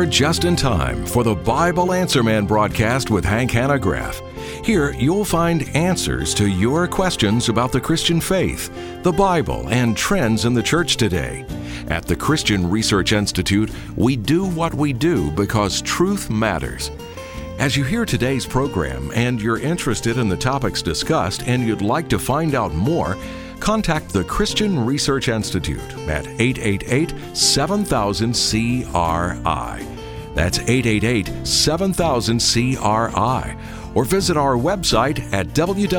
You're just in time for the Bible Answer Man broadcast with Hank Hanegraaff. Here, you'll find answers to your questions about the Christian faith, the Bible, and trends in the church today. At the Christian Research Institute, we do what we do because truth matters. As you hear today's program and you're interested in the topics discussed and you'd like to find out more, contact the Christian Research Institute at 888-7000-CRI. That's 888-7000-CRI. Or visit our website at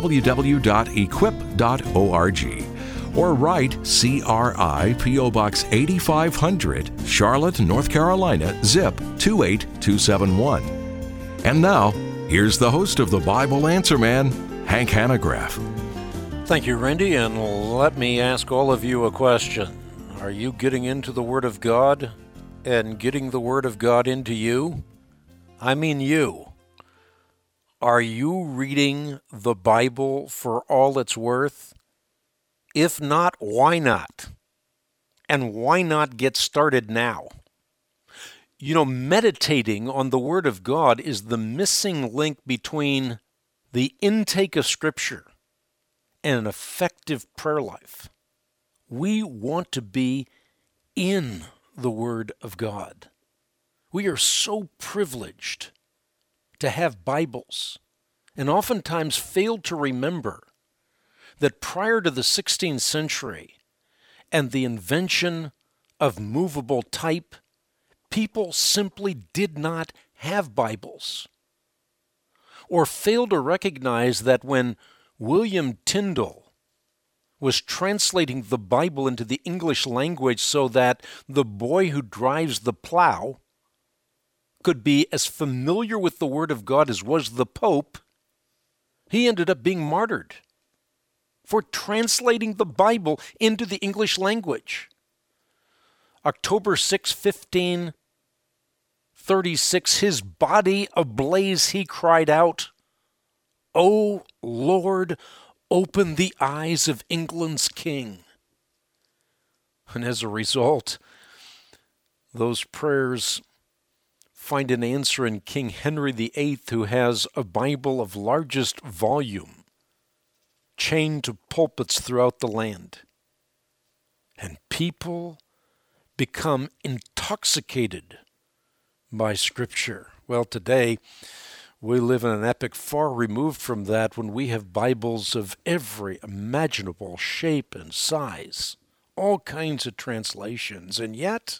www.equip.org. Or write CRI P.O. Box 8500, Charlotte, North Carolina, zip 28271. And now, here's the host of the Bible Answer Man, Hank Hanegraaff. Thank you, Randy, and let me ask all of you a question. Are you getting into the Word of God and getting the Word of God into you? I mean you. Are you reading the Bible for all it's worth? If not, why not? And why not get started now? You know, meditating on the Word of God is the missing link between the intake of Scripture and an effective prayer life. We want to be in the Word of God. We are so privileged to have Bibles, and oftentimes fail to remember that prior to the 16th century and the invention of movable type, people simply did not have Bibles. Or fail to recognize that when William Tyndale was translating the Bible into the English language so that the boy who drives the plow could be as familiar with the Word of God as was the Pope, he ended up being martyred for translating the Bible into the English language. October 6, 1536, his body ablaze, he cried out, "O Lord, open the eyes of England's king." And as a result, those prayers find an answer in King Henry VIII, who has a Bible of largest volume chained to pulpits throughout the land. And people become intoxicated by Scripture. Well, today, we live in an epoch far removed from that when we have Bibles of every imaginable shape and size, all kinds of translations, and yet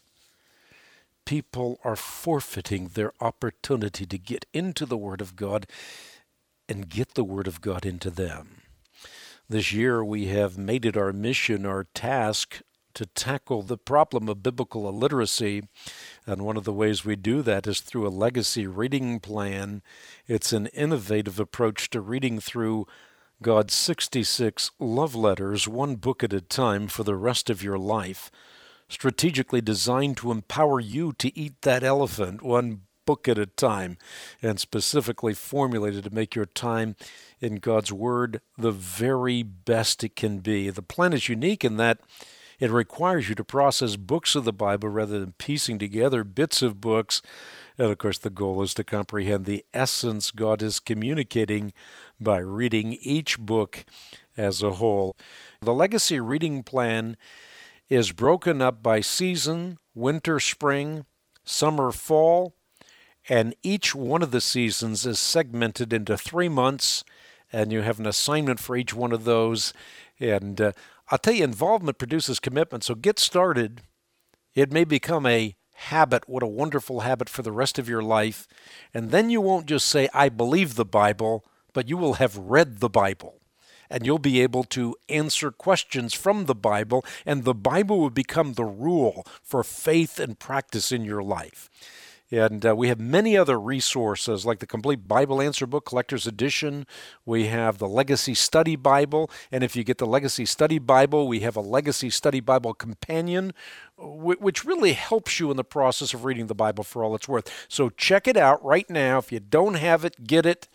people are forfeiting their opportunity to get into the Word of God and get the Word of God into them. This year we have made it our mission, our task, to tackle the problem of biblical illiteracy, and one of the ways we do that is through a legacy reading plan. It's an innovative approach to reading through God's 66 love letters, one book at a time for the rest of your life, strategically designed to empower you to eat that elephant one book at a time, and specifically formulated to make your time in God's Word the very best it can be. The plan is unique in that it requires you to process books of the Bible rather than piecing together bits of books. And of course, the goal is to comprehend the essence God is communicating by reading each book as a whole. The Legacy Reading Plan is broken up by season: winter, spring, summer, fall, and each one of the seasons is segmented into 3 months, and you have an assignment for each one of those. And I'll tell you, involvement produces commitment, so get started. It may become a habit. What a wonderful habit for the rest of your life. And then you won't just say, "I believe the Bible," but you will have read the Bible. And you'll be able to answer questions from the Bible, and the Bible will become the rule for faith and practice in your life. And we have many other resources like the Complete Bible Answer Book Collector's Edition. We have the Legacy Study Bible. And if you get the Legacy Study Bible, we have a Legacy Study Bible Companion, which really helps you in the process of reading the Bible for all it's worth. So check it out right now. If you don't have it, get it.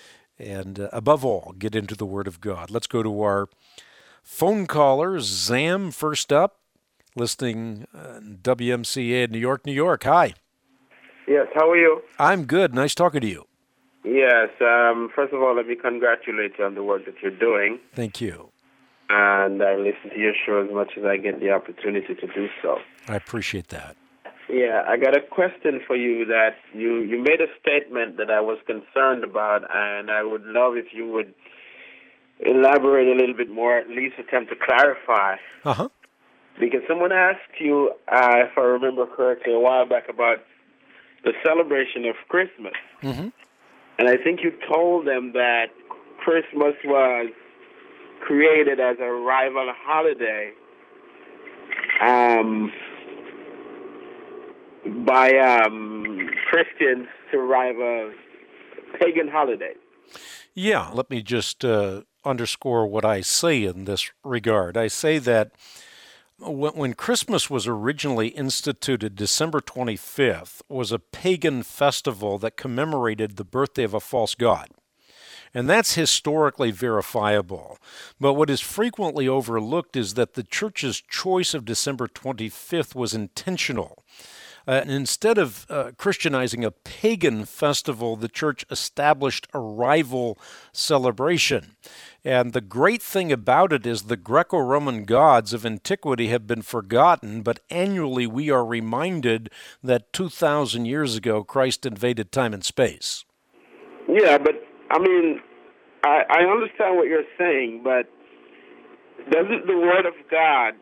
And above all, get into the Word of God. Let's go to our phone callers. Zam, first up, listening WMCA in New York, New York. Hi. Yes, how are you? I'm good. Nice talking to you. Yes, first of all, let me congratulate you on the work that you're doing. Thank you. And I listen to your show as much as I get the opportunity to do so. I appreciate that. Yeah, I got a question for you that you made a statement that I was concerned about, and I would love if you would elaborate a little bit more, at least attempt to clarify. Uh-huh. Because someone asked you, if I remember correctly, a while back about the celebration of Christmas. Mm-hmm. And I think you told them that Christmas was created as a rival holiday by Christians to rival pagan holidays. Yeah, let me just underscore what I say in this regard. I say that when Christmas was originally instituted, December 25th was a pagan festival that commemorated the birthday of a false god. And that's historically verifiable. But what is frequently overlooked is that the church's choice of December 25th was intentional. And instead of Christianizing a pagan festival, the church established a rival celebration. And the great thing about it is the Greco-Roman gods of antiquity have been forgotten, but annually we are reminded that 2,000 years ago Christ invaded time and space. Yeah, but I mean, I understand what you're saying, but doesn't the Word of God,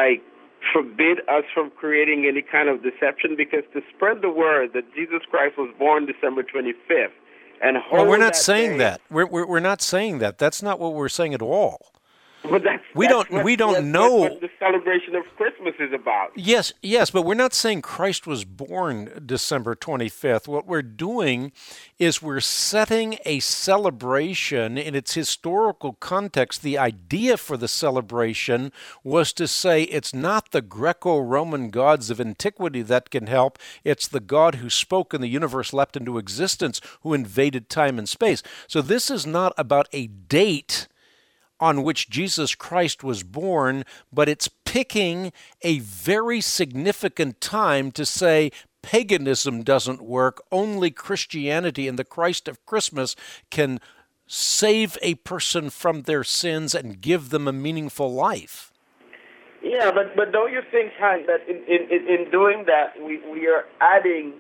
forbid us from creating any kind of deception? Because to spread the word that Jesus Christ was born December 25th and hold we're not that saying day, that. We're not saying that. That's not what we're saying at all. But we don't know what the celebration of Christmas is about. Yes, but we're not saying Christ was born December 25th. What we're doing is we're setting a celebration in its historical context. The idea for the celebration was to say it's not the Greco-Roman gods of antiquity that can help. It's the God who spoke and the universe leapt into existence, who invaded time and space. So this is not about a date on which Jesus Christ was born, but it's picking a very significant time to say paganism doesn't work, only Christianity and the Christ of Christmas can save a person from their sins and give them a meaningful life. Yeah, but don't you think, Hank, that in doing that, we are adding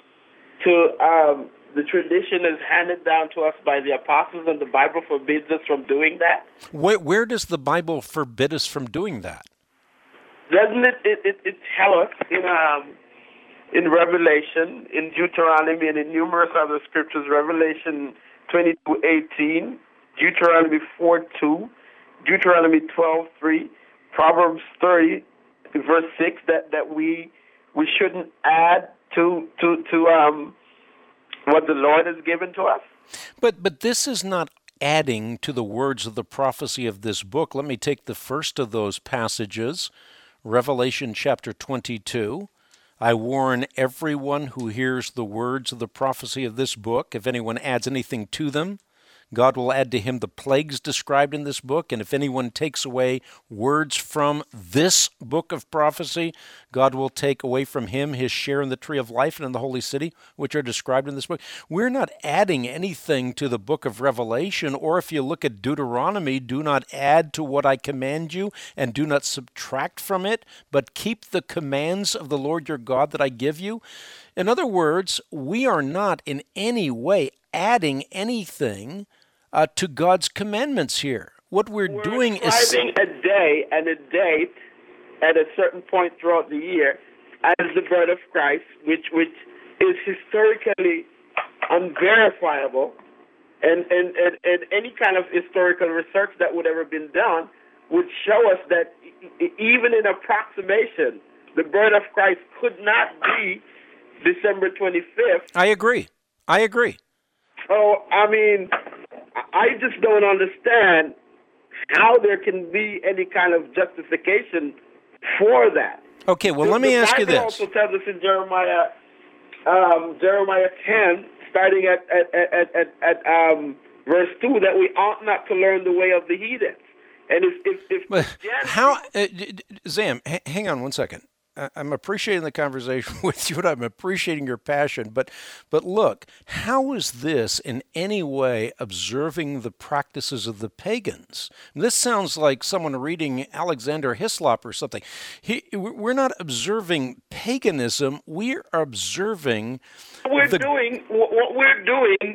to the tradition is handed down to us by the apostles, and the Bible forbids us from doing that? Where does the Bible forbid us from doing that? Doesn't it tell us in Revelation, in Deuteronomy, and in numerous other scriptures, Revelation 22:18, Deuteronomy 4:2, Deuteronomy 12:3, Proverbs 30, verse 6, that we shouldn't add to what the Lord has given to us? But this is not adding to the words of the prophecy of this book. Let me take the first of those passages, Revelation chapter 22. I warn everyone who hears the words of the prophecy of this book, if anyone adds anything to them, God will add to him the plagues described in this book, and if anyone takes away words from this book of prophecy, God will take away from him his share in the tree of life and in the holy city, which are described in this book. We're not adding anything to the book of Revelation, or if you look at Deuteronomy, do not add to what I command you, and do not subtract from it, but keep the commands of the Lord your God that I give you. In other words, we are not in any way adding anything to God's commandments here. What we're doing is describing a day and a date at a certain point throughout the year as the birth of Christ, which is historically unverifiable, and any kind of historical research that would ever been done would show us that even in approximation, the birth of Christ could not be December 25th. I agree. So, I mean, I just don't understand how there can be any kind of justification for that. Okay, well, let me ask you this. The Bible also tells us in Jeremiah 10, starting at verse 2, that we ought not to learn the way of the heathens. And if how, Zam, hang on one second. I'm appreciating the conversation with you, and I'm appreciating your passion. But look, how is this in any way observing the practices of the pagans? This sounds like someone reading Alexander Hislop or something. We're not observing paganism. We're observing. What we're doing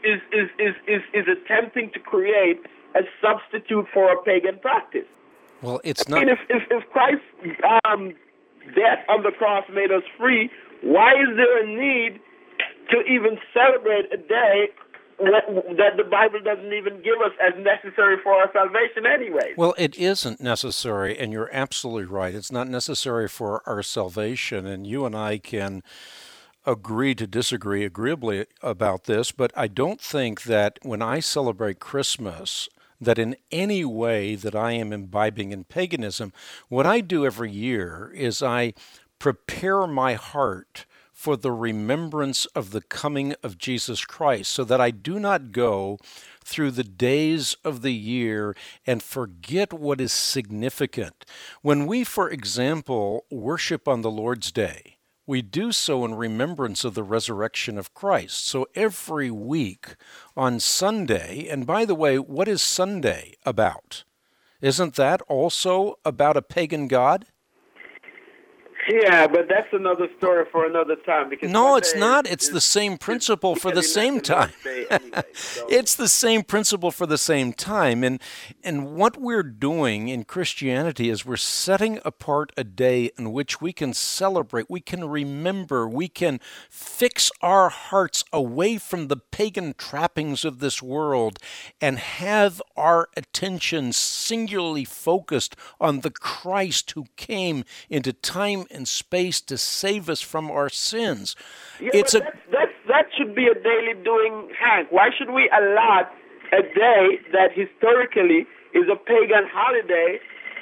is attempting to create a substitute for a pagan practice. Well, it's not. I mean, if Christ's death on the cross made us free, why is there a need to even celebrate a day that the Bible doesn't even give us as necessary for our salvation anyway? Well, it isn't necessary, and you're absolutely right. It's not necessary for our salvation, and you and I can agree to disagree agreeably about this, but I don't think that when I celebrate Christmas, that in any way that I am imbibing in paganism. What I do every year is I prepare my heart for the remembrance of the coming of Jesus Christ, so that I do not go through the days of the year and forget what is significant. When we, for example, worship on the Lord's Day, we do so in remembrance of the resurrection of Christ. So every week on Sunday, and by the way, what is Sunday about? Isn't that also about a pagan god? Yeah, but that's another story for another time. Because no, it's not. It's the same principle for the same time. It's the same principle for the same time. And what we're doing in Christianity is we're setting apart a day in which we can celebrate, we can remember, we can fix our hearts away from the pagan trappings of this world and have our attention singularly focused on the Christ who came into time and space to save us from our sins. Yeah, that should be a daily doing, Hank. Why should we allot a day that historically is a pagan holiday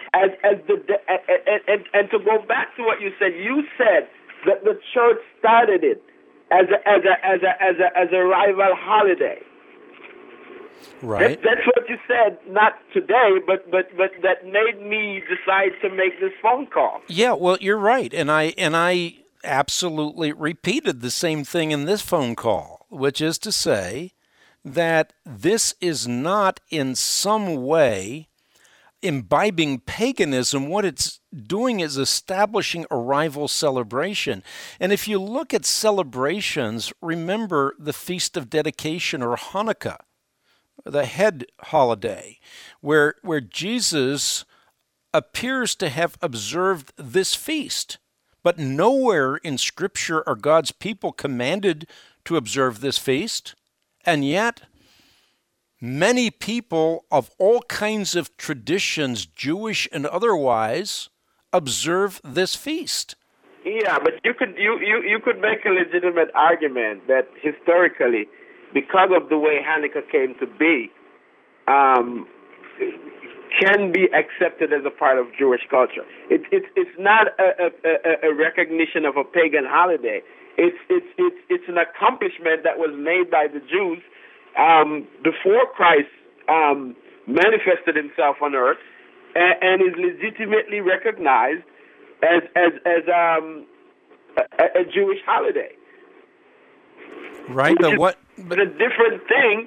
and to go back to what you said that the church started it as a rival holiday. Right. That's what you said, not today, but that made me decide to make this phone call. Yeah, well, you're right, and I absolutely repeated the same thing in this phone call, which is to say that this is not in some way imbibing paganism. What it's doing is establishing a rival celebration. And if you look at celebrations, remember the Feast of Dedication or Hanukkah, the head holiday, where Jesus appears to have observed this feast. But nowhere in Scripture are God's people commanded to observe this feast. And yet, many people of all kinds of traditions, Jewish and otherwise, observe this feast. Yeah, but you could make a legitimate argument that historically, because of the way Hanukkah came to be, can be accepted as a part of Jewish culture. It's not a recognition of a pagan holiday. It's an accomplishment that was made by the Jews before Christ manifested himself on earth, and is legitimately recognized as a Jewish holiday. Right, but what? But a different thing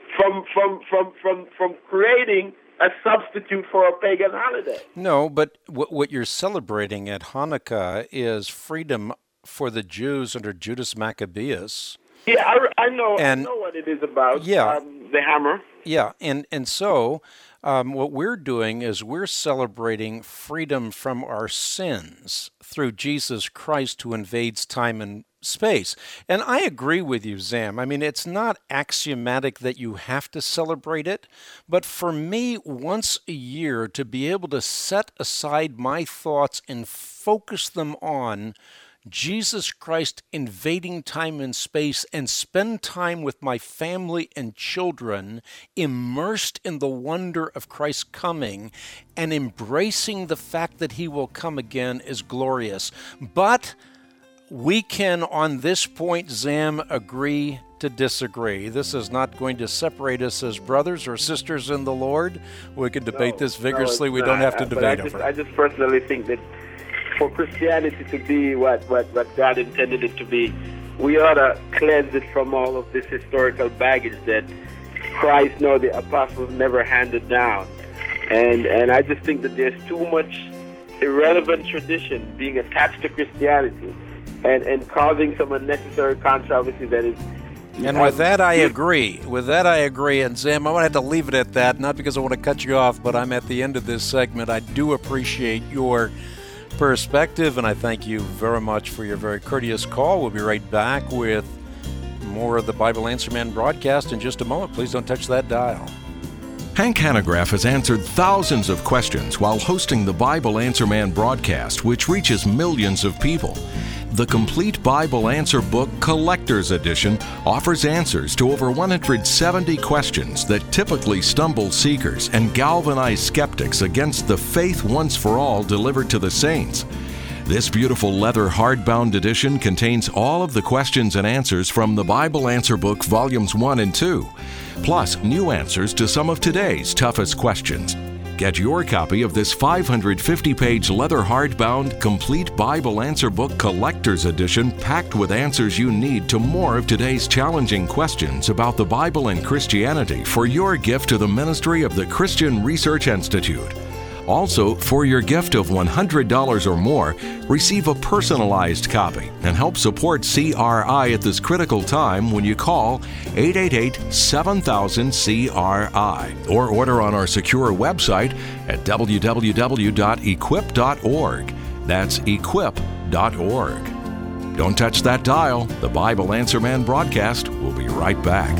from creating a substitute for a pagan holiday. No, but what you're celebrating at Hanukkah is freedom for the Jews under Judas Maccabeus. Yeah, I know what it is about. Yeah, the hammer. Yeah, and so what we're doing is we're celebrating freedom from our sins through Jesus Christ who invades time and space. And I agree with you, Zam. I mean, it's not axiomatic that you have to celebrate it, but for me, once a year, to be able to set aside my thoughts and focus them on Jesus Christ invading time and space and spend time with my family and children immersed in the wonder of Christ's coming and embracing the fact that he will come again is glorious. But we can, on this point, Zam, agree to disagree. This is not going to separate us as brothers or sisters in the Lord. We can debate this vigorously. We don't have to debate over it. I just personally think that for Christianity to be what God intended it to be, we ought to cleanse it from all of this historical baggage that Christ nor the apostles never handed down. And I just think that there's too much irrelevant tradition being attached to Christianity and causing some unnecessary controversy that is. And with that, I agree. And Sam, I'm going to have to leave it at that, not because I want to cut you off, but I'm at the end of this segment. I do appreciate your perspective, and I thank you very much for your very courteous call. We'll be right back with more of the Bible Answer Man broadcast in just a moment. Please don't touch that dial. Hank Hanegraaff has answered thousands of questions while hosting the Bible Answer Man broadcast, which reaches millions of people. The Complete Bible Answer Book Collector's Edition offers answers to over 170 questions that typically stumble seekers and galvanize skeptics against the faith once for all delivered to the saints. This beautiful leather hardbound edition contains all of the questions and answers from the Bible Answer Book Volumes 1 and 2, plus new answers to some of today's toughest questions. Get your copy of this 550-page leather hardbound Complete Bible Answer Book Collector's Edition packed with answers you need to more of today's challenging questions about the Bible and Christianity for your gift to the ministry of the Christian Research Institute. Also, for your gift of $100 or more, receive a personalized copy and help support CRI at this critical time when you call 888-7000-CRI or order on our secure website at www.equip.org. That's equip.org. Don't touch that dial. The Bible Answer Man broadcast will be right back.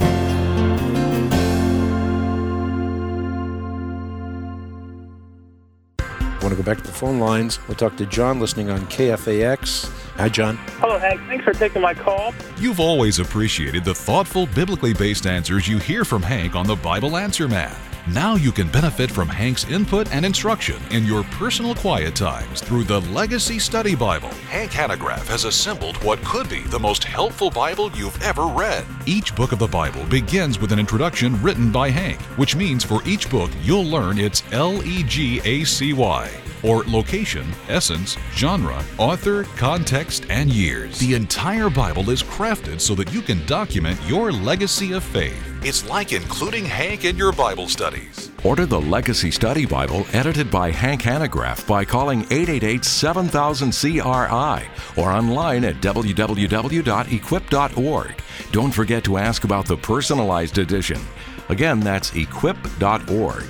I want to go back to the phone lines. We'll talk to John listening on KFAX. Hi, John. Hello, Hank. Thanks for taking my call. You've always appreciated the thoughtful, biblically based answers you hear from Hank on the Bible Answer Man. Now you can benefit from Hank's input and instruction in your personal quiet times through the Legacy Study Bible. Hank Hanegraaff has assembled what could be the most helpful Bible you've ever read. Each book of the Bible begins with an introduction written by Hank, which means for each book you'll learn its LEGACY, or location, essence, genre, author, context, and years. The entire Bible is crafted so that you can document your legacy of faith. It's like including Hank in your Bible studies. Order the Legacy Study Bible edited by Hank Hanegraaff by calling 888-7000-CRI or online at www.equip.org. Don't forget to ask about the personalized edition. Again, that's equip.org.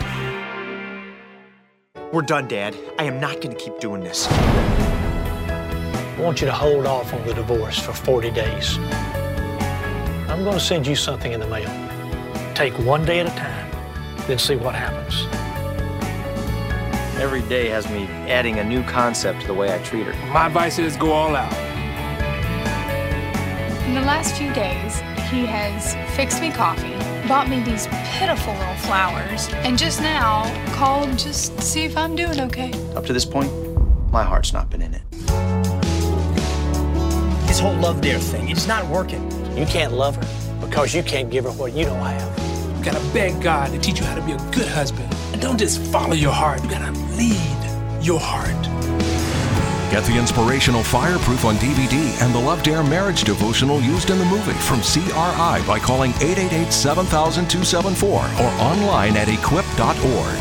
We're done, Dad. I am not going to keep doing this. I want you to hold off on the divorce for 40 days. I'm going to send you something in the mail. Take one day at a time, then see what happens. Every day has me adding a new concept to the way I treat her. My advice is go all out. In the last few days, he has fixed me coffee, bought me these pitiful little flowers, and just now called just to see if I'm doing okay. Up to this point, my heart's not been in it. This whole love dare thing, it's not working. You can't love her because you can't give her what you don't have. You gotta beg God to teach you how to be a good husband. And don't just follow your heart, you gotta lead your heart. Get the inspirational Fireproof on DVD and the Love Dare marriage devotional used in the movie from CRI by calling 888-7000-274 or online at equip.org.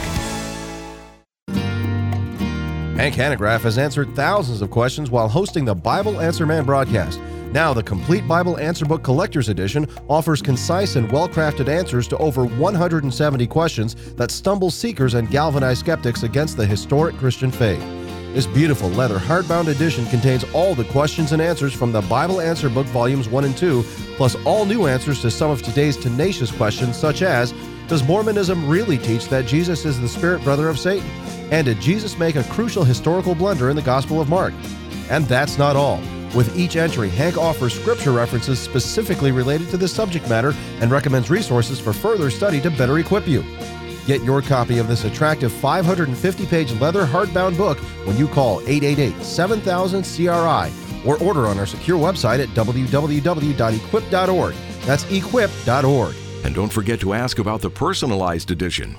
Hank Hanegraaff has answered thousands of questions while hosting the Bible Answer Man broadcast. Now, the Complete Bible Answer Book Collector's Edition offers concise and well-crafted answers to over 170 questions that stumble seekers and galvanize skeptics against the historic Christian faith. This beautiful leather hardbound edition contains all the questions and answers from the Bible Answer Book Volumes 1 and 2, plus all new answers to some of today's tenacious questions such as, does Mormonism really teach that Jesus is the spirit brother of Satan? And did Jesus make a crucial historical blunder in the Gospel of Mark? And that's not all. With each entry, Hank offers scripture references specifically related to this subject matter and recommends resources for further study to better equip you. Get your copy of this attractive 550-page leather hardbound book when you call 888-7000-CRI or order on our secure website at www.equip.org. That's equip.org. And don't forget to ask about the personalized edition.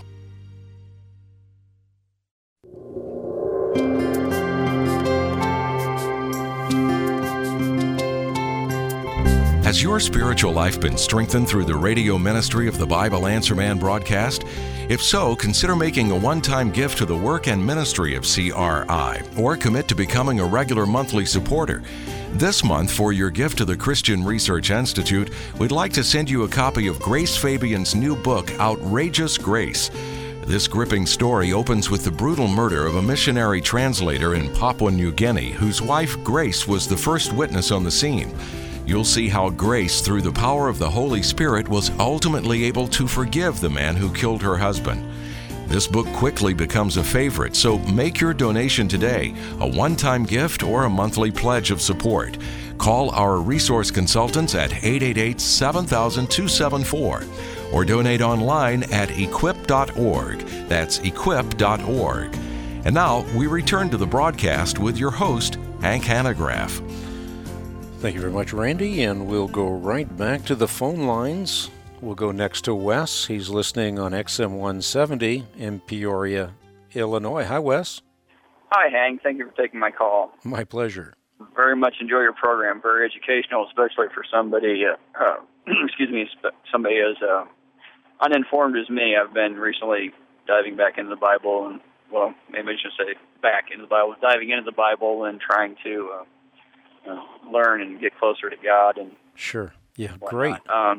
Has your spiritual life been strengthened through the radio ministry of the Bible Answer Man broadcast? If so, consider making a one-time gift to the work and ministry of CRI, or commit to becoming a regular monthly supporter. This month, for your gift to the Christian Research Institute, we'd like to send you a copy of Grace Fabian's new book, Outrageous Grace. This gripping story opens with the brutal murder of a missionary translator in Papua New Guinea, whose wife, Grace, was the first witness on the scene. You'll see how Grace, through the power of the Holy Spirit, was ultimately able to forgive the man who killed her husband. This book quickly becomes a favorite, so make your donation today, a one-time gift or a monthly pledge of support. Call our resource consultants at 888-7000-274 or donate online at equip.org. That's equip.org. And now we return to the broadcast with your host, Hank Hanegraaff. Thank you very much, Randy, and we'll go right back to the phone lines. We'll go next to Wes. He's listening on XM 170 in Peoria, Illinois. Hi, Wes. Hi, Hank. Thank you for taking my call. My pleasure. Very much enjoy your program. Very educational, especially for somebody, somebody as uninformed as me. I've been recently diving back into the Bible, and, well, maybe I should say back into the Bible, diving into the Bible and trying to learn and get closer to God. And sure. Yeah, whatnot. Great.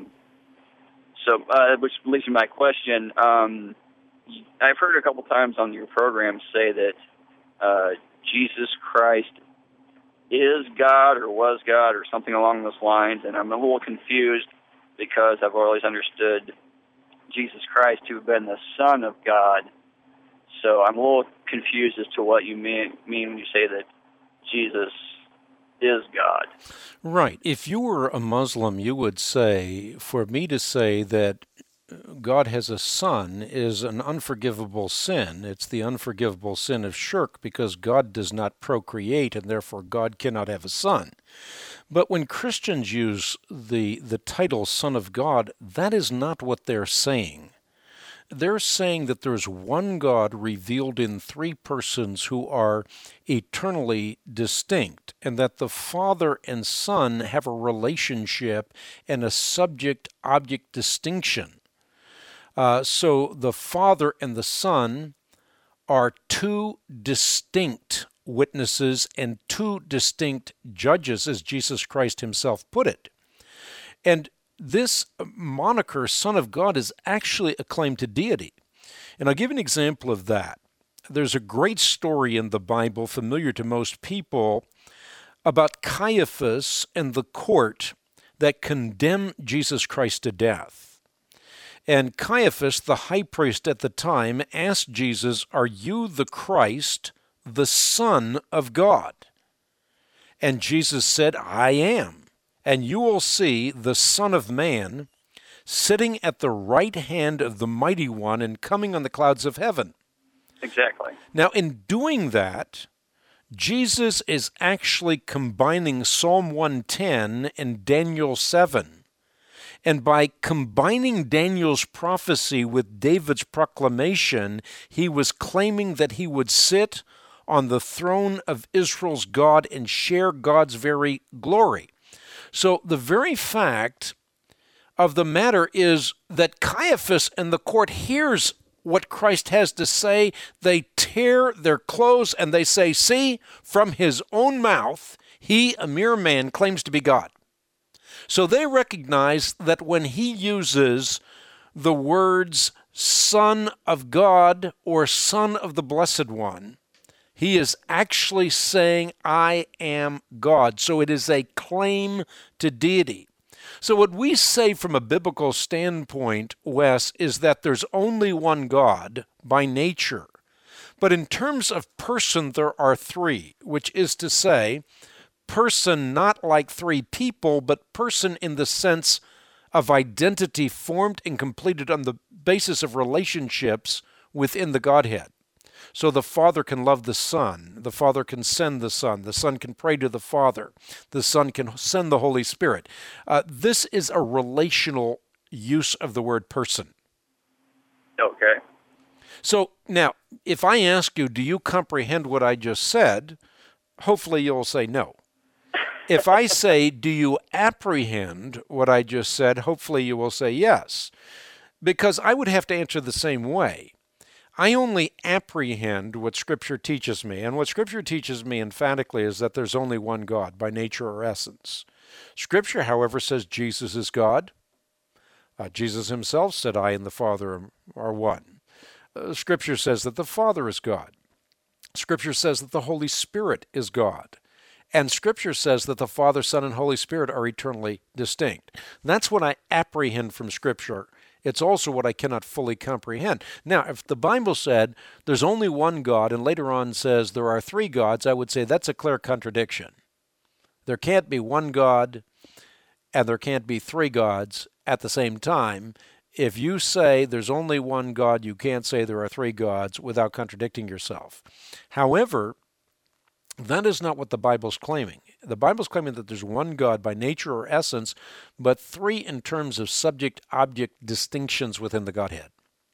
Which leads to my question. I've heard a couple times on your program say that Jesus Christ is God or was God or something along those lines, and I'm a little confused because I've always understood Jesus Christ to have been the Son of God. So I'm a little confused as to what you mean when you say that Jesus is God. Right. If you were a Muslim, you would say, for me to say that God has a son is an unforgivable sin. It's the unforgivable sin of shirk because God does not procreate and therefore God cannot have a son. But when Christians use the title Son of God, that is not what they're saying. They're saying that there's one God revealed in three persons who are eternally distinct, and that the Father and Son have a relationship and a subject-object distinction. So the Father and the Son are two distinct witnesses and two distinct judges, as Jesus Christ himself put it. And this moniker, Son of God, is actually a claim to deity. And I'll give an example of that. There's a great story in the Bible, familiar to most people, about Caiaphas and the court that condemned Jesus Christ to death. And Caiaphas, the high priest at the time, asked Jesus, "Are you the Christ, the Son of God?" And Jesus said, "I am. And you will see the Son of Man sitting at the right hand of the Mighty One and coming on the clouds of heaven." Exactly. Now, in doing that, Jesus is actually combining Psalm 110 and Daniel 7. And by combining Daniel's prophecy with David's proclamation, he was claiming that he would sit on the throne of Israel's God and share God's very glory. So the very fact of the matter is that Caiaphas and the court hears what Christ has to say. They tear their clothes and they say, "See, from his own mouth, he, a mere man, claims to be God." So they recognize that when he uses the words Son of God or Son of the Blessed One, he is actually saying, "I am God." So it is a claim to deity. So what we say from a biblical standpoint, Wes, is that there's only one God by nature. But in terms of person, there are three, which is to say, person not like three people, but person in the sense of identity formed and completed on the basis of relationships within the Godhead. So the Father can love the Son. The Father can send the Son. The Son can pray to the Father. The Son can send the Holy Spirit. This is a relational use of the word person. Okay. So now, if I ask you, do you comprehend what I just said? Hopefully you'll say no. If I say, do you apprehend what I just said, hopefully you will say yes, because I would have to answer the same way. I only apprehend what Scripture teaches me, and what Scripture teaches me emphatically is that there's only one God by nature or essence. Scripture, however, says Jesus is God. Jesus himself said, I and the Father are one. Scripture says that the Father is God. Scripture says that the Holy Spirit is God. And Scripture says that the Father, Son, and Holy Spirit are eternally distinct. And that's what I apprehend from Scripture. It's also what I cannot fully comprehend. Now, if the Bible said there's only one God and later on says there are three gods, I would say that's a clear contradiction. There can't be one God and there can't be three gods at the same time. If you say there's only one God, you can't say there are three gods without contradicting yourself. However, that is not what the Bible's claiming. The Bible's claiming that there's one God by nature or essence, but three in terms of subject-object distinctions within the Godhead.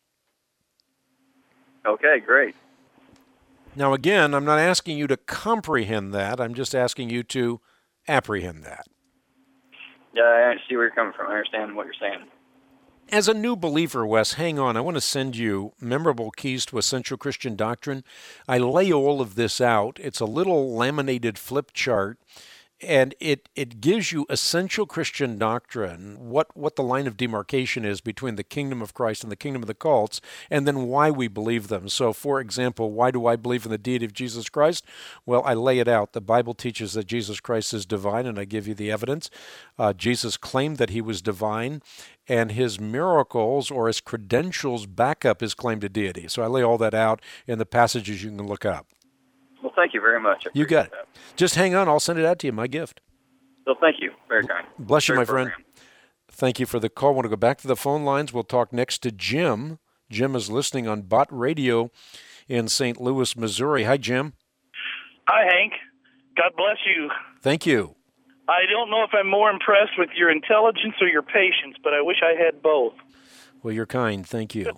Okay, great. Now again, I'm not asking you to comprehend that. I'm just asking you to apprehend that. Yeah, I see where you're coming from. I understand what you're saying. As a new believer, Wes, hang on. I want to send you Memorable Keys to Essential Christian Doctrine. I lay all of this out. It's a little laminated flip chart, and it gives you essential Christian doctrine, what the line of demarcation is between the kingdom of Christ and the kingdom of the cults, and then why we believe them. So, for example, why do I believe in the deity of Jesus Christ? Well, I lay it out. The Bible teaches that Jesus Christ is divine, and I give you the evidence. Jesus claimed that he was divine, and his miracles or his credentials back up his claim to deity. So I lay all that out in the passages you can look up. Well, thank you very much. You got it. Just hang on. I'll send it out to you, my gift. Well, thank you. Very kind. Bless you, my friend. Thank you for the call. I want to go back to the phone lines. We'll talk next to Jim. Jim is listening on Bott Radio in St. Louis, Missouri. Hi, Jim. Hi, Hank. God bless you. Thank you. I don't know if I'm more impressed with your intelligence or your patience, but I wish I had both. Well, you're kind. Thank you.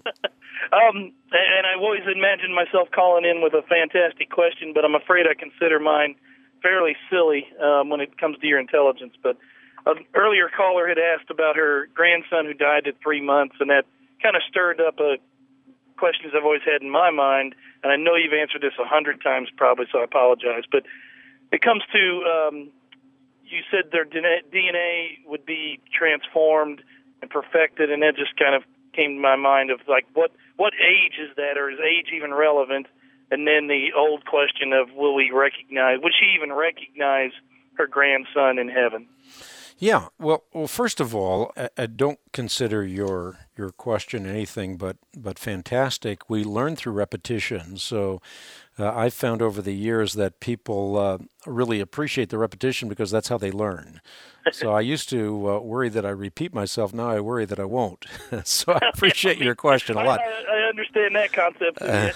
And I've always imagined myself calling in with a fantastic question, but I'm afraid I consider mine fairly silly when it comes to your intelligence. But an earlier caller had asked about her grandson who died at 3 months, and that kind of stirred up questions I've always had in my mind. And I know you've answered this 100 times probably, so I apologize. But it comes to, you said their DNA would be transformed and perfected, and that just kind of came to my mind of like what age is that, or is age even relevant? And then the old question of would she even recognize her grandson in heaven? Yeah, well, first of all, I don't consider your question anything but fantastic. We learn through repetition, so I've found over the years that people really appreciate the repetition because that's how they learn. So I used to worry that I repeat myself. Now I worry that I won't. So I appreciate your question a lot. I understand that concept.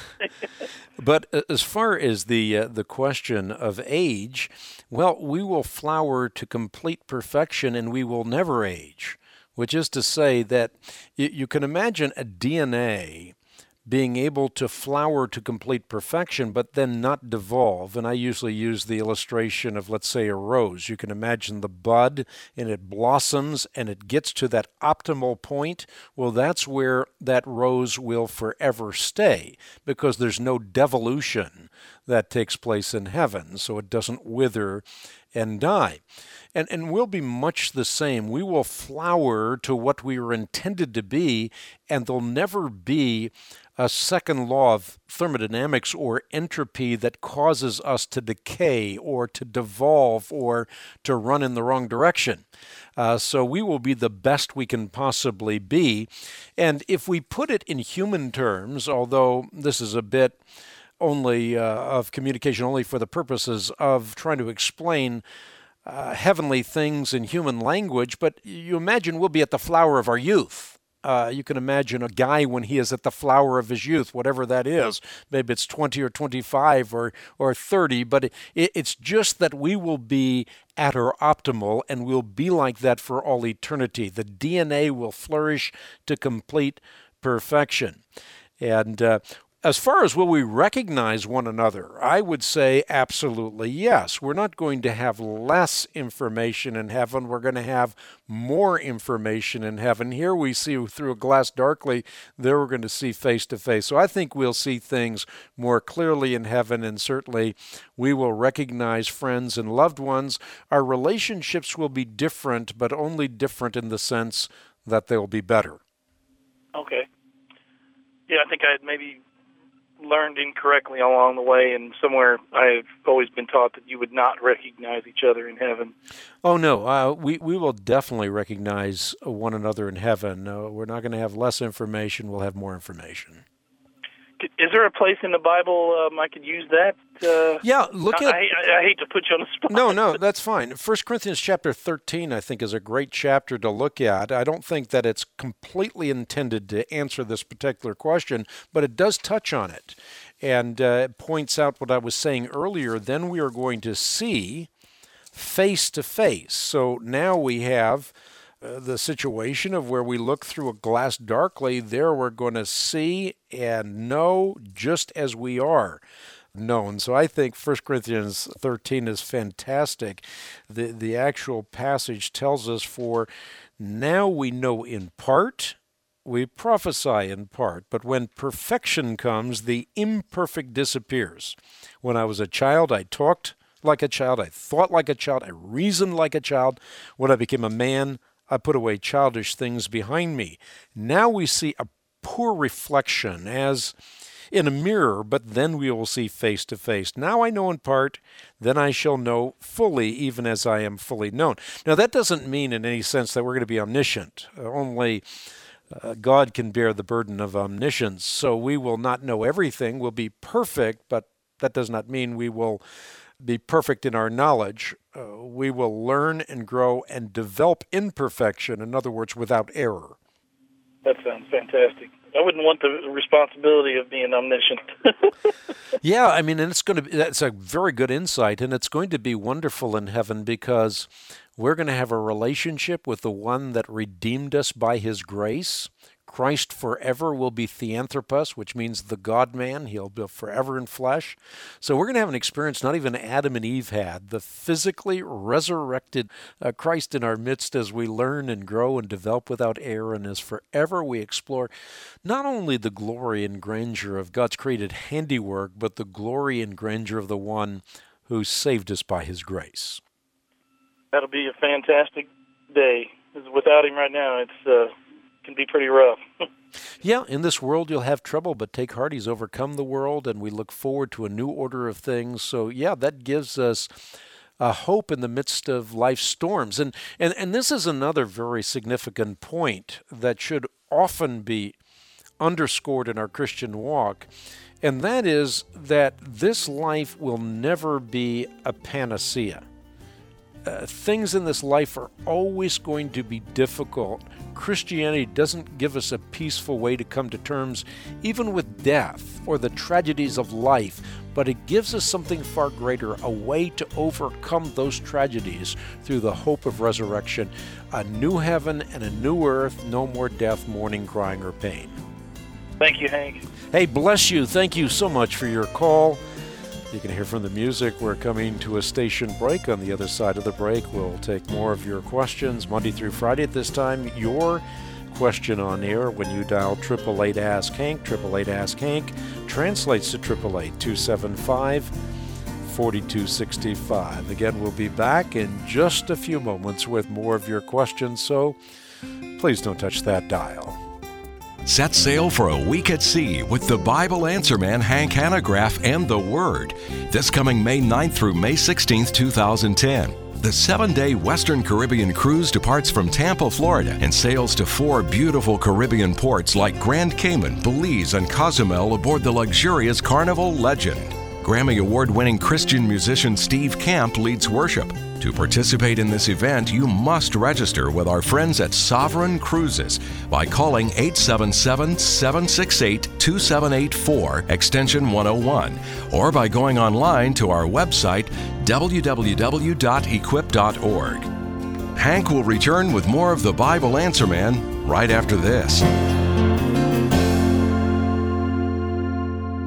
But as far as the question of age, well, we will flower to complete perfection and we will never age, which is to say that you can imagine a DNA being able to flower to complete perfection, but then not devolve. And I usually use the illustration of, let's say, a rose. You can imagine the bud, and it blossoms, and it gets to that optimal point. Well, that's where that rose will forever stay, because there's no devolution that takes place in heaven, so it doesn't wither and die. And we'll be much the same. We will flower to what we were intended to be, and there'll never be a second law of thermodynamics or entropy that causes us to decay or to devolve or to run in the wrong direction. So we will be the best we can possibly be. And if we put it in human terms, although this is a bit only of communication only for the purposes of trying to explain heavenly things in human language, but you imagine we'll be at the flower of our youth. You can imagine a guy when he is at the flower of his youth, whatever that is. Maybe it's 20 or 25 or 30, but it's just that we will be at our optimal, and we'll be like that for all eternity. The DNA will flourish to complete perfection. And As far as will we recognize one another, I would say absolutely yes. We're not going to have less information in heaven. We're going to have more information in heaven. Here we see through a glass darkly. There we're going to see face to face. So I think we'll see things more clearly in heaven, and certainly we will recognize friends and loved ones. Our relationships will be different, but only different in the sense that they'll be better. Okay. Yeah, I think I had maybe learned incorrectly along the way, and somewhere I've always been taught that you would not recognize each other in heaven. Oh, no. We will definitely recognize one another in heaven. We're not going to have less information. We'll have more information. Is there a place in the Bible I could use that? Yeah, look at... I hate to put you on the spot. No, that's fine. 1 Corinthians chapter 13, I think, is a great chapter to look at. I don't think that it's completely intended to answer this particular question, but it does touch on it. And it points out what I was saying earlier. Then we are going to see face to face. So now we have the situation of where we look through a glass darkly. There we're going to see and know just as we are known. So I think 1 Corinthians 13 is fantastic. The actual passage tells us, for now we know in part, we prophesy in part, but when perfection comes, the imperfect disappears. When I was a child, I talked like a child, I thought like a child, I reasoned like a child. When I became a man, I put away childish things behind me. Now we see a poor reflection as in a mirror, but then we will see face to face. Now I know in part, then I shall know fully, even as I am fully known. Now that doesn't mean in any sense that we're going to be omniscient. Only God can bear the burden of omniscience. So we will not know everything. We'll be perfect, but that does not mean we will be perfect in our knowledge. We will learn and grow and develop in perfection, in other words, without error. That sounds fantastic. I wouldn't want the responsibility of being omniscient. Yeah, I mean, and that's a very good insight, and it's going to be wonderful in heaven because we're going to have a relationship with the one that redeemed us by his grace. Christ forever will be Theanthropos, which means the God-man. He'll be forever in flesh. So we're going to have an experience not even Adam and Eve had, the physically resurrected Christ in our midst as we learn and grow and develop without error, and as forever we explore not only the glory and grandeur of God's created handiwork, but the glory and grandeur of the one who saved us by his grace. That'll be a fantastic day. Without him right now, it's can be pretty rough. Yeah, in this world you'll have trouble, but take heart, he's overcome the world, and we look forward to a new order of things. So yeah, that gives us a hope in the midst of life's storms. And this is another very significant point that should often be underscored in our Christian walk, and that is that this life will never be a panacea. Things in this life are always going to be difficult. Christianity doesn't give us a peaceful way to come to terms, even with death or the tragedies of life, but it gives us something far greater, a way to overcome those tragedies through the hope of resurrection, a new heaven and a new earth, no more death, mourning, crying, or pain. Thank you, Hank. Hey, bless you. Thank you so much for your call. You can hear from the music. We're coming to a station break. On the other side of the break, we'll take more of your questions Monday through Friday at this time. Your question on air when you dial 888-ASK-HANK. 888-ASK-HANK translates to 888-275-4265. Again, we'll be back in just a few moments with more of your questions, so please don't touch that dial. Set sail for a week at sea with the Bible Answer Man, Hank Hanegraaff, and the Word. This coming May 9th through May 16th, 2010. The 7-day Western Caribbean cruise departs from Tampa, Florida, and sails to 4 beautiful Caribbean ports like Grand Cayman, Belize, and Cozumel aboard the luxurious Carnival Legend. Grammy Award-winning Christian musician Steve Camp leads worship. To participate in this event, you must register with our friends at Sovereign Cruises by calling 877-768-2784, extension 101, or by going online to our website, www.equip.org. Hank will return with more of the Bible Answer Man right after this.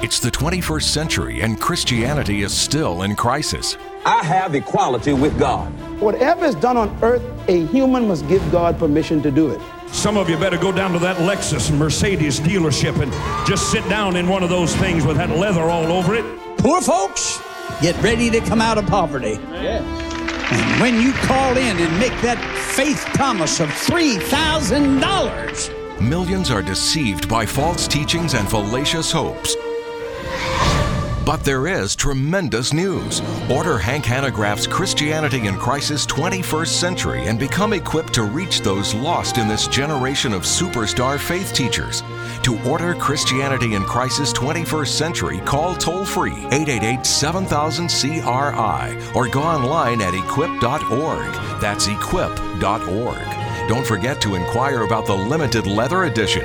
It's the 21st century and Christianity is still in crisis. I have equality with God. Whatever is done on earth, a human must give God permission to do it. Some of you better go down to that Lexus and Mercedes dealership and just sit down in one of those things with that leather all over it. Poor folks, get ready to come out of poverty. Yes. And when you call in and make that faith promise of $3,000, millions are deceived by false teachings and fallacious hopes. But there is tremendous news. Order Hank Hanegraaff's Christianity in Crisis 21st Century and become equipped to reach those lost in this generation of superstar faith teachers. To order Christianity in Crisis 21st Century, call toll-free 888-7000-CRI or go online at equip.org. That's equip.org. Don't forget to inquire about the limited leather edition.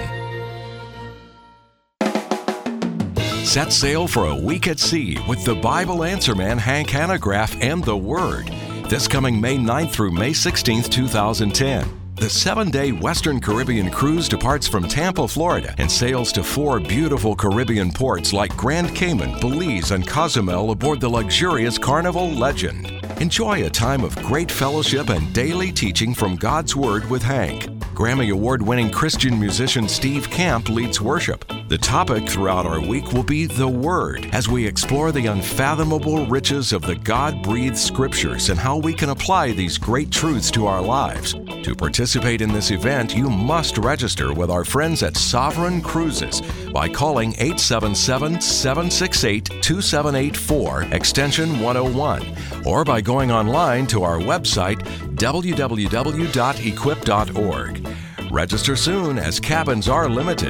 Set sail for a week at sea with the Bible Answer Man Hank Hanegraaff and the Word. This coming May 9th through May 16th, 2010. The 7-day Western Caribbean cruise departs from Tampa, Florida, and sails to 4 beautiful Caribbean ports like Grand Cayman, Belize, and Cozumel aboard the luxurious Carnival Legend. Enjoy a time of great fellowship and daily teaching from God's Word with Hank. Grammy Award-winning Christian musician Steve Camp leads worship. The topic throughout our week will be the Word, as we explore the unfathomable riches of the God-breathed Scriptures and how we can apply these great truths to our lives. To participate in this event, you must register with our friends at Sovereign Cruises by calling 877-768-2784, extension 101, or by going online to our website, www.equip.org. Register soon, as cabins are limited.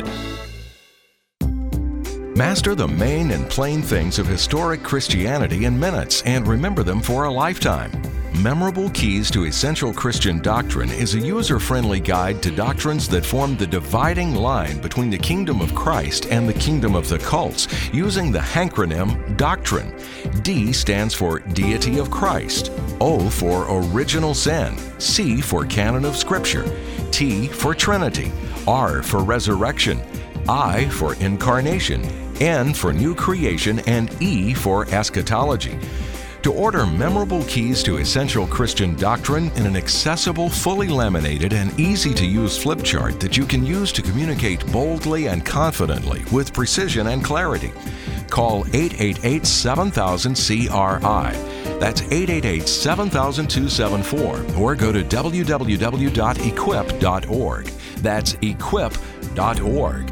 Master the main and plain things of historic Christianity in minutes and remember them for a lifetime. Memorable Keys to Essential Christian Doctrine is a user-friendly guide to doctrines that form the dividing line between the kingdom of Christ and the kingdom of the cults, using the hankronym Doctrine. D stands for Deity of Christ, O for Original Sin, C for Canon of Scripture, T for Trinity, R for Resurrection, I for Incarnation, N for New Creation, and E for Eschatology. To order Memorable Keys to Essential Christian Doctrine in an accessible, fully laminated, and easy-to-use flip chart that you can use to communicate boldly and confidently with precision and clarity, call 888-7000-CRI. That's 888-7000-274, or go to www.equip.org. That's equip.org.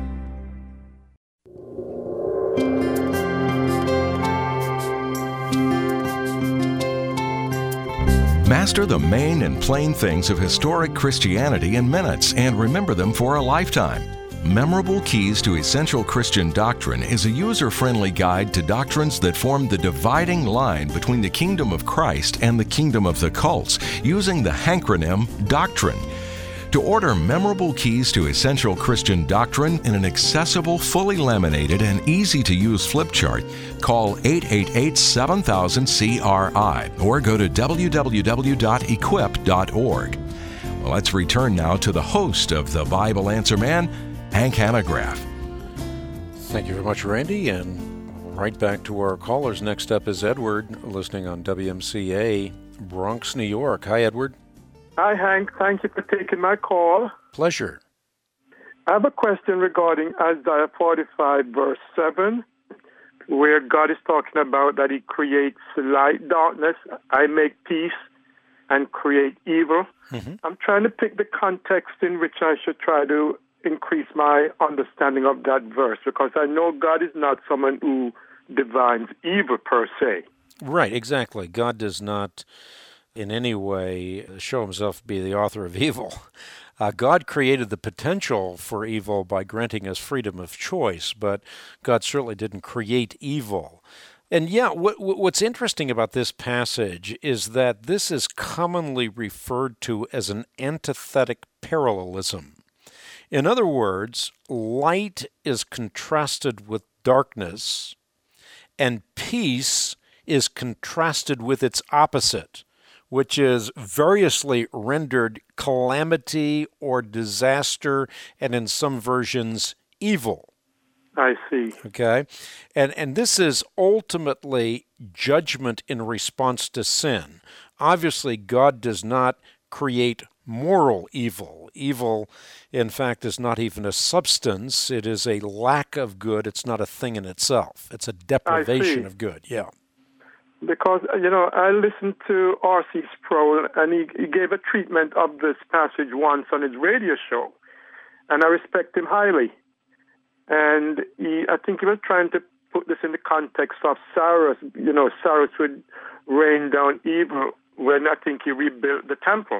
Master the main and plain things of historic Christianity in minutes and remember them for a lifetime. Memorable Keys to Essential Christian Doctrine is a user-friendly guide to doctrines that form the dividing line between the kingdom of Christ and the kingdom of the cults, using the hankronym Doctrine. To order Memorable Keys to Essential Christian Doctrine in an accessible, fully laminated, and easy-to-use flip chart, call 888-7000-CRI or go to www.equip.org. Well, let's return now to the host of the Bible Answer Man, Hank Hanegraaff. Thank you very much, Randy, and right back to our callers. Next up is Edward, listening on WMCA, Bronx, New York. Hi, Edward. Hi, Hank. Thank you for taking my call. Pleasure. I have a question regarding Isaiah 45, verse 7, where God is talking about that He creates light, darkness, I make peace, and create evil. Mm-hmm. I'm trying to pick the context in which I should try to increase my understanding of that verse, because I know God is not someone who divines evil per se. Right, exactly. God does not in any way show himself to be the author of evil. God created the potential for evil by granting us freedom of choice, but God certainly didn't create evil. And yeah, what's interesting about this passage is that this is commonly referred to as an antithetic parallelism. In other words, light is contrasted with darkness, and peace is contrasted with its opposite, which is variously rendered calamity or disaster, and in some versions, evil. I see. Okay? And this is ultimately judgment in response to sin. Obviously, God does not create moral evil. Evil, in fact, is not even a substance. It is a lack of good. It's not a thing in itself. It's a deprivation of good. Yeah. Because, I listened to R.C. Sproul, and he gave a treatment of this passage once on his radio show, and I respect him highly. And I think he was trying to put this in the context of Cyrus. Cyrus would rain down evil when I think he rebuilt the temple.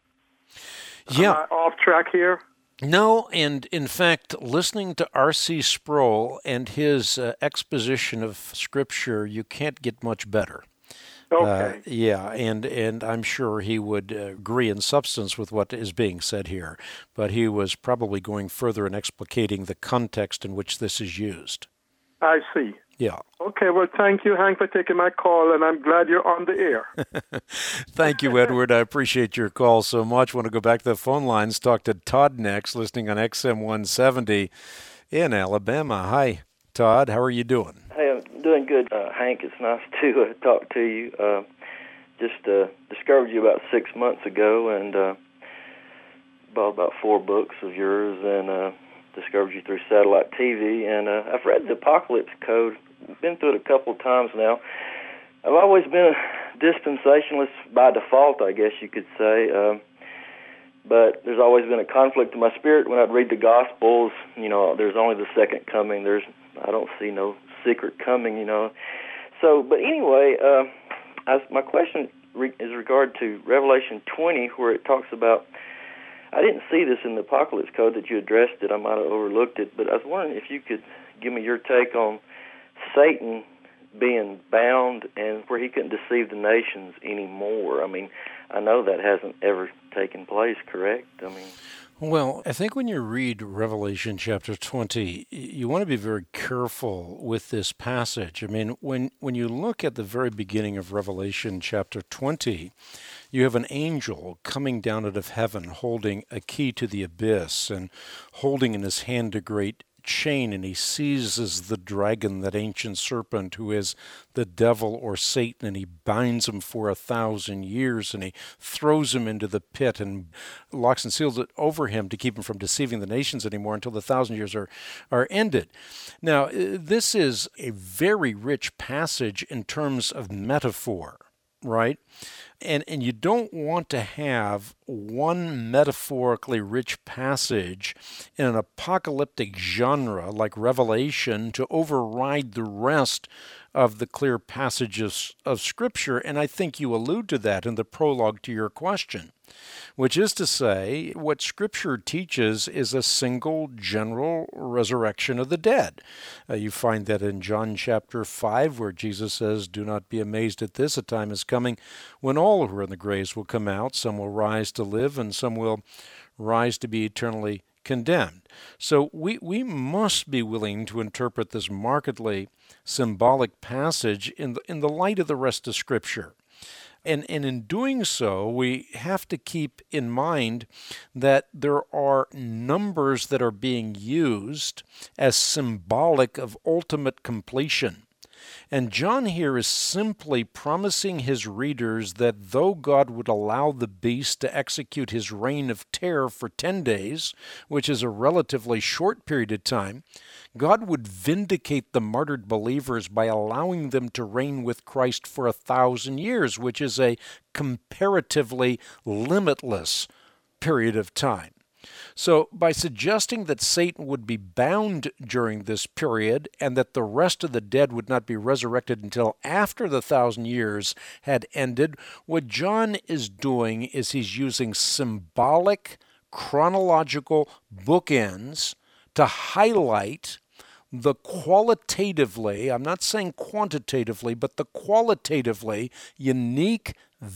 Yeah. Am I off track here? No, and in fact, listening to R.C. Sproul and his exposition of Scripture, you can't get much better. Okay. And I'm sure he would agree in substance with what is being said here, but he was probably going further in explicating the context in which this is used. I see. Yeah. Okay, well, thank you, Hank, for taking my call, and I'm glad you're on the air. Thank you, Edward. I appreciate your call so much. Want to go back to the phone lines, talk to Todd next, listening on XM 170 in Alabama. Hi, Todd. How are you doing? Hey, I'm doing good, Hank. It's nice to talk to you. Just discovered you about 6 months ago and bought about 4 books of yours and discovered you through satellite TV. And I've read the Apocalypse Code. Been through it a couple of times now. I've always been a dispensationalist by default, I guess you could say. But there's always been a conflict in my spirit when I'd read the Gospels. There's only the second coming. I don't see no secret coming, So, but anyway, my question is regard to Revelation 20, where it talks about, I didn't see this in the Apocalypse Code that you addressed it. I might have overlooked it, but I was wondering if you could give me your take on Satan being bound and where he couldn't deceive the nations anymore. I mean, I know that hasn't ever taken place, correct? Well, I think when you read Revelation chapter 20, you want to be very careful with this passage. I mean, when you look at the very beginning of Revelation chapter 20, you have an angel coming down out of heaven holding a key to the abyss and holding in his hand a great chain, and he seizes the dragon, that ancient serpent who is the devil or Satan, and he binds him for 1,000 years, and he throws him into the pit and locks and seals it over him to keep him from deceiving the nations anymore until the 1,000 years are ended. Now, this is a very rich passage in terms of metaphor, right? And you don't want to have one metaphorically rich passage in an apocalyptic genre like Revelation to override the rest of the clear passages of Scripture, and I think you allude to that in the prologue to your question, which is to say, what Scripture teaches is a single general resurrection of the dead. You find that in John chapter 5, where Jesus says, "Do not be amazed at this, a time is coming when all who are in the graves will come out. Some will rise to live, and some will rise to be eternally condemned." So we must be willing to interpret this markedly symbolic passage in the light of the rest of Scripture. And in doing so, we have to keep in mind that there are numbers that are being used as symbolic of ultimate completion. And John here is simply promising his readers that though God would allow the beast to execute his reign of terror for 10 days, which is a relatively short period of time, God would vindicate the martyred believers by allowing them to reign with Christ for 1,000 years, which is a comparatively limitless period of time. So by suggesting that Satan would be bound during this period and that the rest of the dead would not be resurrected until after the 1,000 years had ended, what John is doing is he's using symbolic, chronological bookends to highlight the qualitatively, I'm not saying quantitatively, but the qualitatively unique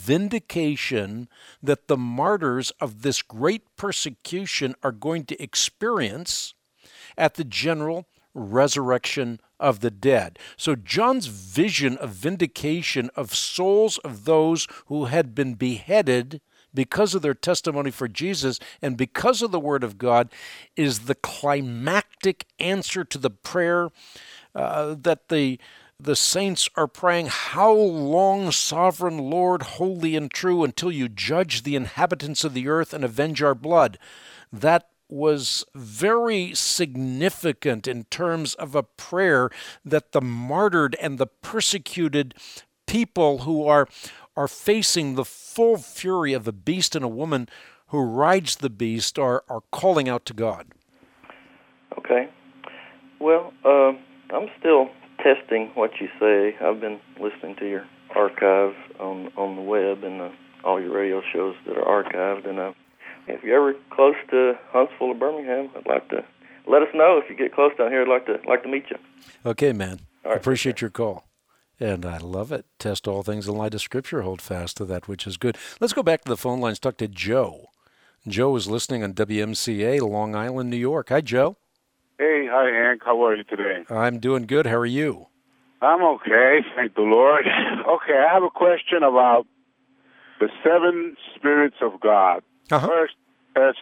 vindication that the martyrs of this great persecution are going to experience at the general resurrection of the dead. So John's vision of vindication of souls of those who had been beheaded because of their testimony for Jesus, and because of the Word of God, is the climactic answer to the prayer that the saints are praying. How long, sovereign Lord, holy and true, until you judge the inhabitants of the earth and avenge our blood? That was very significant in terms of a prayer that the martyred and the persecuted people who are facing the full fury of a beast and a woman who rides the beast are calling out to God. Okay. Well, I'm still testing what you say. I've been listening to your archive on the web and all your radio shows that are archived, and if you're ever close to Huntsville or Birmingham, I'd like to let us know. If you get close down here, I'd like to meet you. Okay, man. All right, appreciate your call. And I love it. Test all things in light of Scripture. Hold fast to that which is good. Let's go back to the phone lines. Talk to Joe. Joe is listening on WMCA, Long Island, New York. Hi, Joe. Hey, hi, Hank. How are you today? I'm doing good. How are you? I'm okay, thank the Lord. Okay, I have a question about the seven spirits of God. First, it's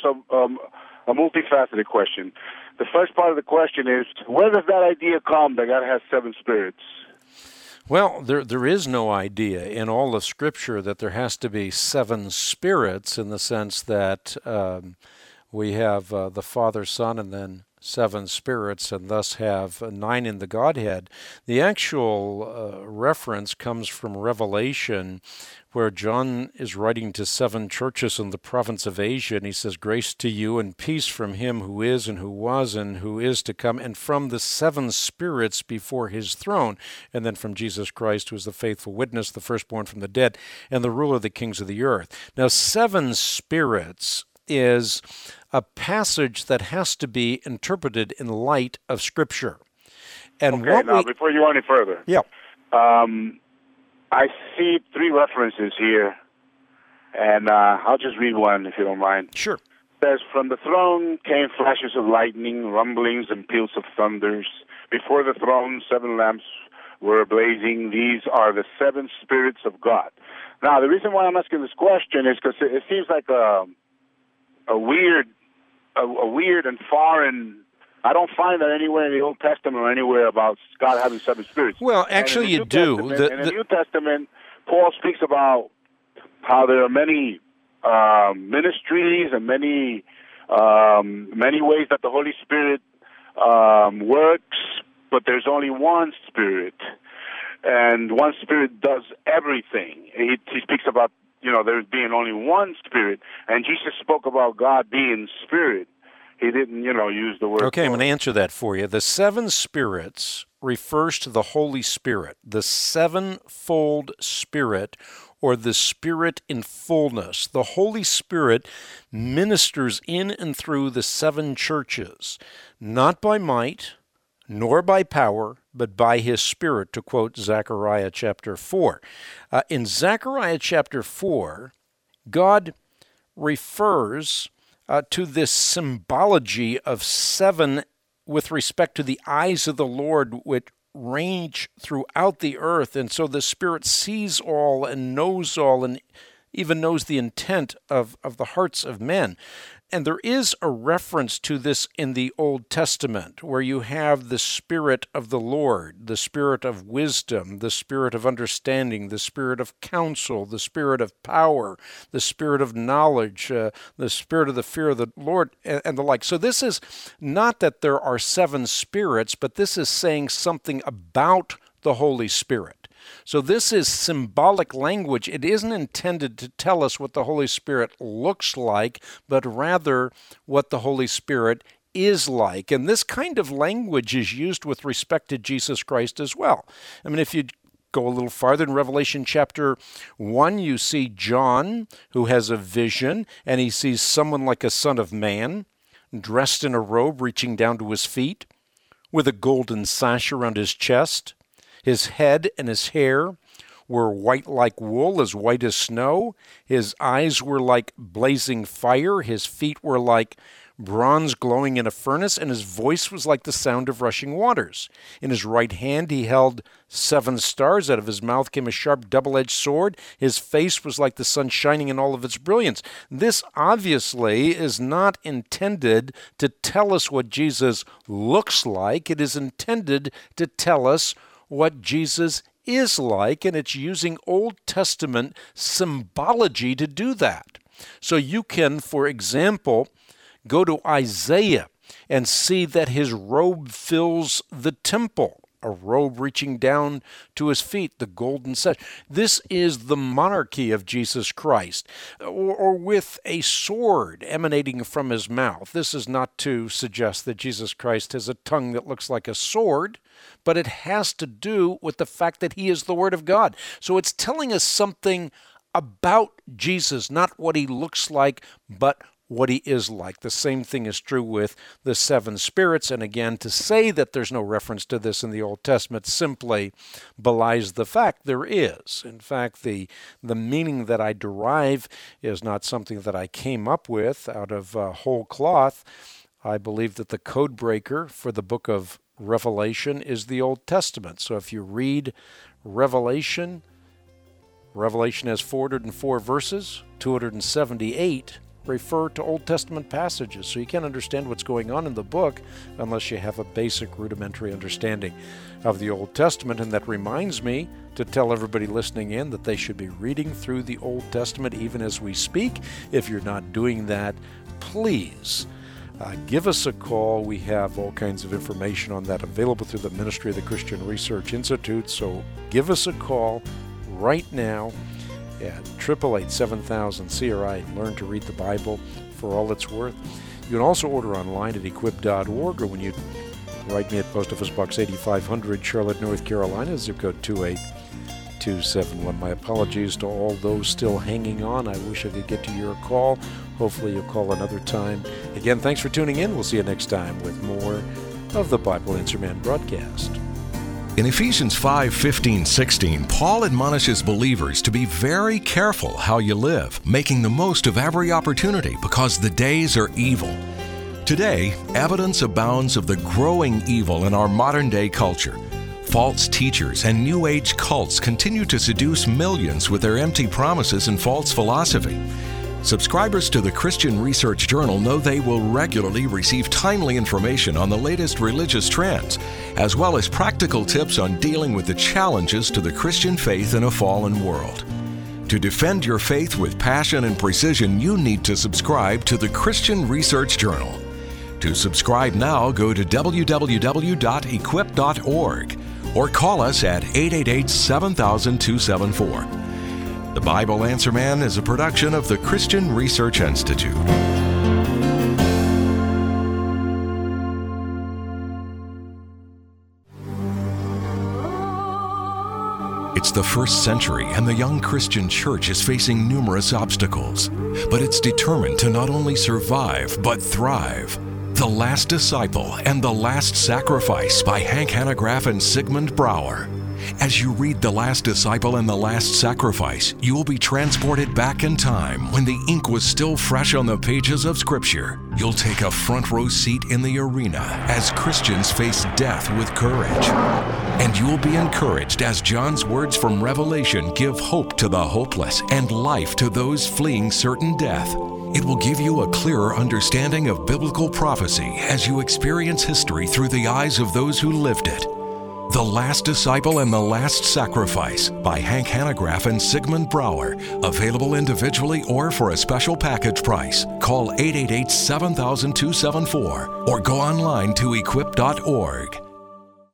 a multifaceted question. The first part of the question is, where does that idea come that God has seven spirits? Well, there is no idea in all of Scripture that there has to be seven spirits, in the sense that we have the Father, Son, and then seven spirits, and thus have 9 in the Godhead. The actual reference comes from Revelation, where John is writing to 7 churches in the province of Asia, and he says, "Grace to you and peace from him who is and who was and who is to come, and from the 7 spirits before his throne," and then from Jesus Christ, who is the faithful witness, the firstborn from the dead, and the ruler of the kings of the earth. Now, 7 spirits is a passage that has to be interpreted in light of Scripture. And okay, before you go any further, I see 3 references here, and I'll just read one if you don't mind. Sure. It says, "From the throne came flashes of lightning, rumblings, and peals of thunders. Before the throne, 7 lamps were blazing. These are the 7 spirits of God." Now, the reason why I'm asking this question is because it seems like a weird and foreign. I don't find that anywhere in the Old Testament or anywhere about God having 7 spirits. Well, actually, you do. In the New Testament, Paul speaks about how there are many ministries and many ways that the Holy Spirit works, but there's only one Spirit, and one Spirit does everything. He speaks about there being only one Spirit, and Jesus spoke about God being Spirit. He didn't, use the word. Okay, I'm going to answer that for you. The 7 spirits refers to the Holy Spirit, the sevenfold Spirit, or the Spirit in fullness. The Holy Spirit ministers in and through the 7 churches, not by might, nor by power, but by His Spirit, to quote Zechariah chapter 4. In Zechariah chapter 4, God refers to this symbology of 7 with respect to the eyes of the Lord, which range throughout the earth. And so the Spirit sees all and knows all and even knows the intent of the hearts of men. And there is a reference to this in the Old Testament, where you have the Spirit of the Lord, the Spirit of wisdom, the Spirit of understanding, the Spirit of counsel, the Spirit of power, the Spirit of knowledge, the Spirit of the fear of the Lord, and the like. So this is not that there are 7 spirits, but this is saying something about the Holy Spirit. So this is symbolic language. It isn't intended to tell us what the Holy Spirit looks like, but rather what the Holy Spirit is like. And this kind of language is used with respect to Jesus Christ as well. I mean, if you go a little farther in Revelation chapter 1, you see John, who has a vision, and he sees someone like a son of man, dressed in a robe reaching down to his feet, with a golden sash around his chest. His head and his hair were white like wool, as white as snow. His eyes were like blazing fire. His feet were like bronze glowing in a furnace, and his voice was like the sound of rushing waters. In his right hand he held 7 stars. Out of his mouth came a sharp double-edged sword. His face was like the sun shining in all of its brilliance. This obviously is not intended to tell us what Jesus looks like. It is intended to tell us what Jesus is like, and it's using Old Testament symbology to do that. So you can, for example, go to Isaiah and see that his robe fills the temple, a robe reaching down to his feet, the golden sash. This is the monarchy of Jesus Christ, or with a sword emanating from his mouth. This is not to suggest that Jesus Christ has a tongue that looks like a sword, but it has to do with the fact that he is the Word of God. So it's telling us something about Jesus, not what he looks like, but what he is like. The same thing is true with the 7 spirits. And again, to say that there's no reference to this in the Old Testament simply belies the fact there is. In fact, the meaning that I derive is not something that I came up with out of whole cloth. I believe that the code breaker for the book of Revelation is the Old Testament. So if you read Revelation has 404 verses, 278 refer to Old Testament passages. So you can't understand what's going on in the book unless you have a basic rudimentary understanding of the Old Testament. And that reminds me to tell everybody listening in that they should be reading through the Old Testament even as we speak. If you're not doing that, please give us a call. We have all kinds of information on that available through the Ministry of the Christian Research Institute. So give us a call right now at 888-7000-CRI and learn to read the Bible for all it's worth. You can also order online at equip.org, or when you write me at Post Office Box 8500, Charlotte, North Carolina, zip code 28271. My apologies to all those still hanging on. I wish I could get to your call. Hopefully you'll call another time. Again, thanks for tuning in. We'll see you next time with more of the Bible Answer Man broadcast. In Ephesians 5:15-16, Paul admonishes believers to be very careful how you live, making the most of every opportunity because the days are evil. Today, evidence abounds of the growing evil in our modern-day culture. False teachers and New Age cults continue to seduce millions with their empty promises and false philosophy. Subscribers to the Christian Research Journal know they will regularly receive timely information on the latest religious trends, as well as practical tips on dealing with the challenges to the Christian faith in a fallen world. To defend your faith with passion and precision, you need to subscribe to the Christian Research Journal. To subscribe now, go to www.equip.org or call us at 888-7000-274. The Bible Answer Man is a production of the Christian Research Institute. It's the first century, and the young Christian church is facing numerous obstacles, but it's determined to not only survive, but thrive. The Last Disciple and the Last Sacrifice by Hank Hanegraaff and Sigmund Brouwer. As you read The Last Disciple and The Last Sacrifice, you will be transported back in time when the ink was still fresh on the pages of Scripture. You'll take a front row seat in the arena as Christians face death with courage. And you'll be encouraged as John's words from Revelation give hope to the hopeless and life to those fleeing certain death. It will give you a clearer understanding of biblical prophecy as you experience history through the eyes of those who lived it. The Last Disciple and the Last Sacrifice by Hank Hanegraaff and Sigmund Brouwer. Available individually or for a special package price. Call 888-7000-274 or go online to equip.org.